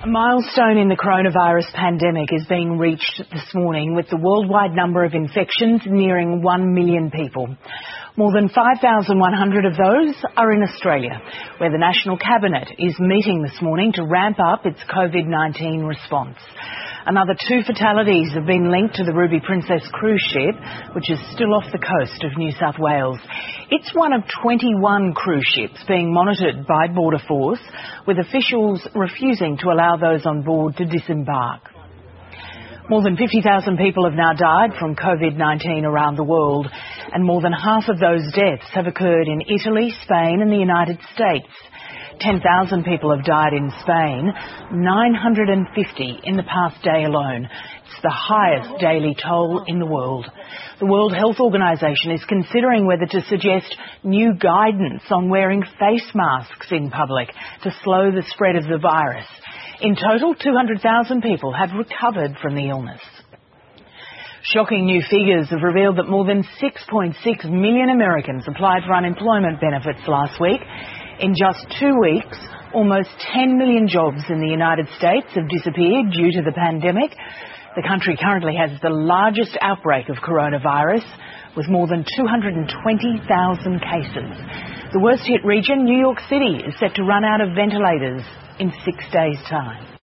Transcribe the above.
A milestone in the coronavirus pandemic is being reached this morning, with the worldwide number of infections nearing 1 million people. More than 5,100 of those are in Australia, where the National Cabinet is meeting this morning to ramp up its COVID-19 response. Another 2 fatalities have been linked to the Ruby Princess cruise ship, which is still off the coast of New South Wales. It's one of 21 cruise ships being monitored by Border Force, with officials refusing to allow those on board to disembark. More than 50,000 people have now died from COVID-19 around the world, and more than half of those deaths have occurred in Italy, Spain and the United States. 10,000 people have died in Spain, 950 in the past day alone. It's the highest daily toll in the world. The World Health Organization is considering whether to suggest new guidance on wearing face masks in public to slow the spread of the virus. In total, 200,000 people have recovered from the illness. Shocking new figures have revealed that more than 6.6 million Americans applied for unemployment benefits last week. In just 2 weeks, almost 10 million jobs in the United States have disappeared due to the pandemic. The country currently has the largest outbreak of coronavirus, with more than 220,000 cases. The worst hit region, New York City, is set to run out of ventilators in 6 days' time.